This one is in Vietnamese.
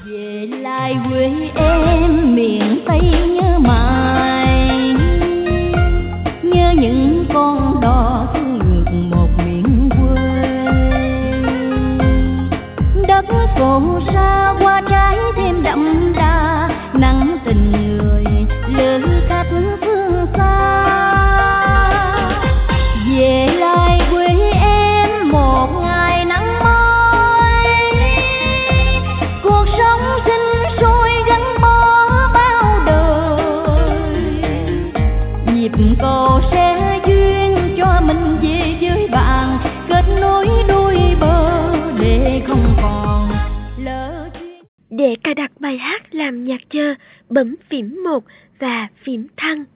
Về lại quê em miền Tây nhớ mãi, nhớ những con đò thương ngược một miền quê. Đất cổ xa qua trái thêm đậm đà, nắng tình người lữ khách phương xa. Về lại quê em một ngày nắng mới, cuộc sống sinh sôi gắn bó bao đời. Nhịp cầu sẽ duyên cho mình về với bạn, kết nối đôi bờ để không còn lỡ duyên. Để cài đặt bài hát làm nhạc chờ, bấm phím 1 và phím thăng.